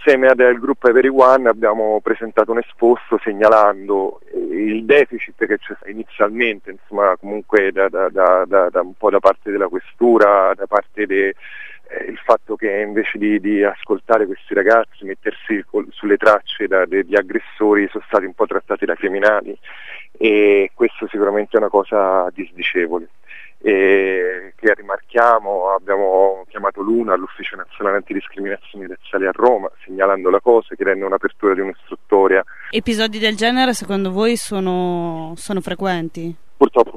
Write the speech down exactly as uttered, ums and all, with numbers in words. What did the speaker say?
insieme al gruppo Everyone abbiamo presentato un esposto segnalando il deficit che c'è inizialmente, insomma, comunque da, da, da, da, da un po' da parte della questura, da parte de, eh, il fatto che invece di, di ascoltare questi ragazzi, mettersi col, sulle tracce da, degli aggressori, sono stati un po' trattati da criminali, e questo sicuramente è una cosa disdicevole. E che rimarchiamo, abbiamo chiamato l'Una all'Ufficio Nazionale Antidiscriminazioni Razziali a Roma, segnalando la cosa, chiedendo un'apertura di un'istruttoria. Episodi del genere secondo voi sono, sono frequenti? Purtroppo